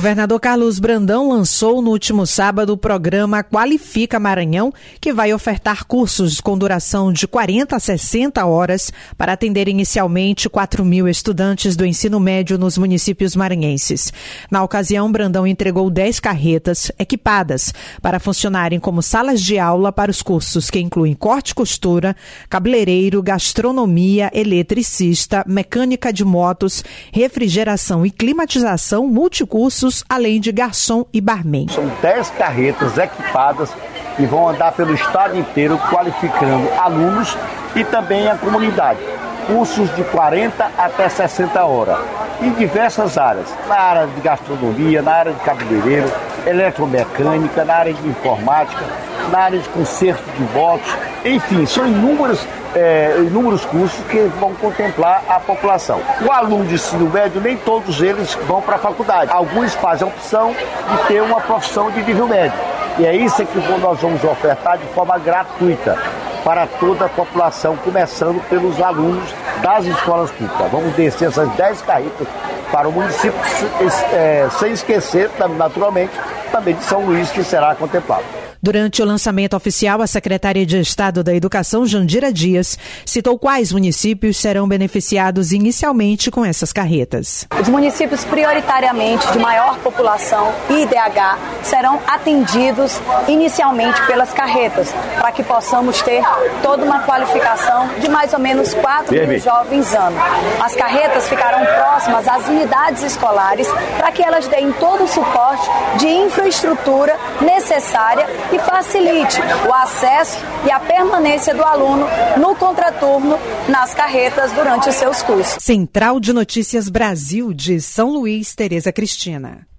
governador Carlos Brandão lançou no último sábado o programa Qualifica Maranhão, que vai ofertar cursos com duração de 40 a 60 horas para atender inicialmente 4.000 estudantes do ensino médio nos municípios maranhenses. Na ocasião, Brandão entregou 10 carretas equipadas para funcionarem como salas de aula para os cursos que incluem corte e costura, cabeleireiro, gastronomia, eletricista, mecânica de motos, refrigeração e climatização, multicursos, além de garçom e barman. São 10 carretas equipadas que vão andar pelo estado inteiro qualificando alunos e também a comunidade. Cursos de 40 até 60 horas, em diversas áreas, na área de gastronomia, na área de cabeleireiro, eletromecânica, na área de informática, na área de conserto de motos, enfim, são inúmeros cursos que vão contemplar a população. O aluno de ensino médio, nem todos eles vão para a faculdade. Alguns fazem a opção de ter uma profissão de nível médio. E é isso que nós vamos ofertar de forma gratuita para toda a população, começando pelos alunos das escolas públicas. Vamos descer essas 10 carretas para o município, sem esquecer, naturalmente, também de São Luís, que será contemplado. Durante o lançamento oficial, a secretária de Estado da Educação, Jandira Dias, citou quais municípios serão beneficiados inicialmente com essas carretas. Os municípios prioritariamente de maior população e IDH serão atendidos inicialmente pelas carretas, para que possamos ter toda uma qualificação de mais ou menos 4.000 jovens ano. As carretas ficarão próximas às unidades escolares para que elas deem todo o suporte de infraestrutura necessária e facilite o acesso e a permanência do aluno no contraturno nas carretas durante os seus cursos. Central de Notícias Brasil de São Luís, Tereza Cristina.